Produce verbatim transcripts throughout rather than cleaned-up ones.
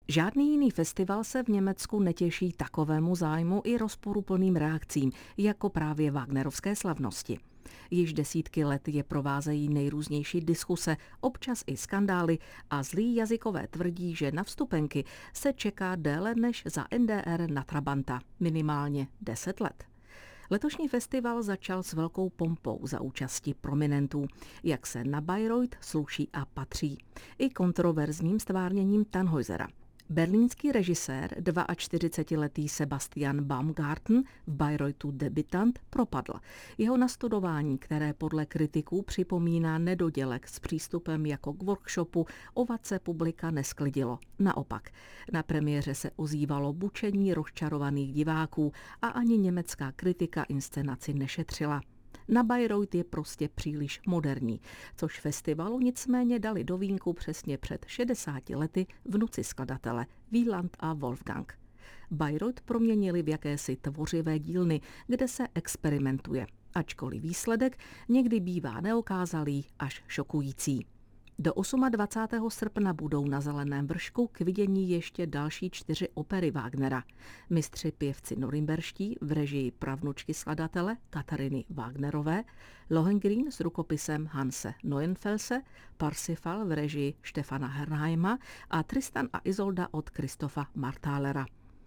Žádný jiný festival se v Německu netěší takovému zájmu i rozporuplným reakcím, jako právě Wagnerovské slavnosti. Již desítky let je provázejí nejrůznější diskuse, občas i skandály a zlí jazykové tvrdí, že na vstupenky se čeká déle než za N D R na Trabanta, minimálně deset let. Letošní festival začal s velkou pompou za účasti prominentů, jak se na Bayreuth sluší a patří, i kontroverzním stvárněním Tannhäusera. Berlínský režisér, čtyřicetiletý Sebastian Baumgarten, v Bayreuthu debutant, propadl. Jeho nastudování, které podle kritiků připomíná nedodělek s přístupem jako k workshopu, ovace publika nesklidilo. Naopak, na premiéře se ozývalo bučení rozčarovaných diváků a ani německá kritika inscenaci nešetřila. Na Bayreuth je prostě příliš moderní, což festivalu nicméně dali do vínku přesně před šedesáti lety vnuci skladatele Wieland a Wolfgang. Bayreuth proměnili v jakési tvořivé dílny, kde se experimentuje, ačkoliv výsledek někdy bývá neokázalý až šokující. Do dvacátého osmého srpna budou na Zeleném vršku k vidění ještě další čtyři opery Wagnera. Mistři pěvci norimberští v režii pravnučky skladatele Katariny Wagnerové, Lohengrin s rukopisem Hanse Neuenfelse, Parsifal v režii Stefana Hernheima a Tristan a Isolda od Christopha Marthalera.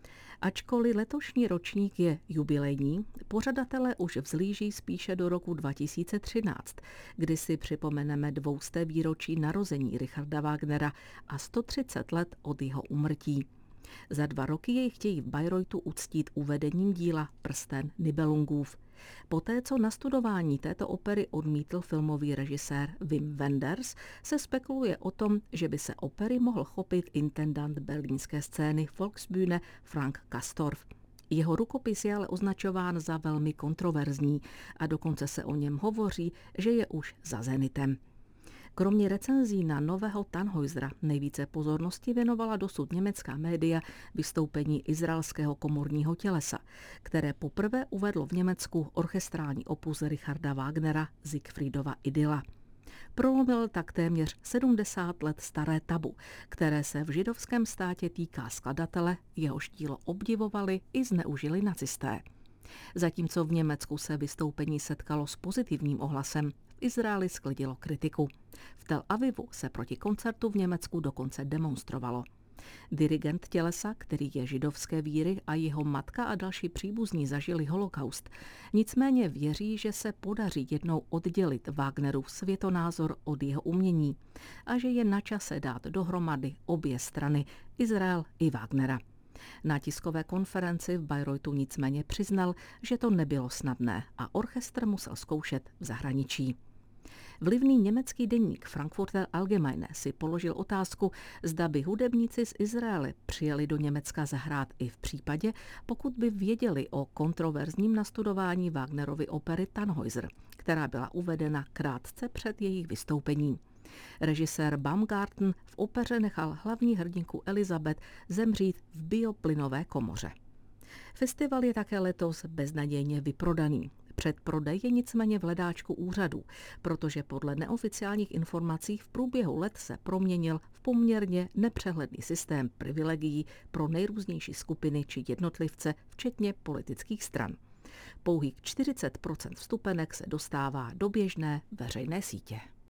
Ačkoliv letošní ročník je jubilejní, pořadatelé už vzlíží spíše do roku dva tisíce třináct, kdy si připomeneme dvousté výročí narození Richarda Wagnera a sto třicet let od jeho úmrtí. Za dva roky jej chtějí v Bayreuthu uctít uvedením díla Prsten Nibelungův. Poté, co na studování této opery odmítl filmový režisér Wim Wenders, se spekuluje o tom, že by se opery mohl chopit intendant berlínské scény Volksbühne Frank Castorf. Jeho rukopis je ale označován za velmi kontroverzní a dokonce se o něm hovoří, že je už za zenitem. Kromě recenzí na nového Tannhäusera nejvíce pozornosti věnovala dosud německá média vystoupení izraelského komorního tělesa, které poprvé uvedlo v Německu orchestrální opus Richarda Wagnera Siegfriedova Idyla. Prolomil tak téměř sedmdesát let staré tabu, které se v židovském státě týká skladatele, jehož dílo obdivovali i zneužili nacisté. Zatímco v Německu se vystoupení setkalo s pozitivním ohlasem, v Izraeli sklidilo kritiku. V Tel Avivu se proti koncertu v Německu dokonce demonstrovalo. Dirigent tělesa, který je židovské víry a jeho matka a další příbuzní zažili holokaust, nicméně věří, že se podaří jednou oddělit Wagnerův světonázor od jeho umění a že je na čase dát dohromady obě strany, Izrael i Wagnera. Na tiskové konferenci v Bayreuthu nicméně přiznal, že to nebylo snadné a orchestr musel zkoušet v zahraničí. Vlivný německý deník Frankfurter Allgemeine si položil otázku, zda by hudebníci z Izraele přijeli do Německa zahrát i v případě, pokud by věděli o kontroverzním nastudování Wagnerovy opery Tannhäuser, která byla uvedena krátce před jejich vystoupením. Režisér Baumgarten v opeře nechal hlavní hrdinku Elizabeth zemřít v bioplynové komoře. Festival je také letos beznadějně vyprodaný. Předprodej je nicméně v hledáčku úřadů, protože podle neoficiálních informací v průběhu let se proměnil v poměrně nepřehledný systém privilegií pro nejrůznější skupiny či jednotlivce, včetně politických stran. Pouhých čtyřicet procent vstupenek se dostává do běžné veřejné sítě.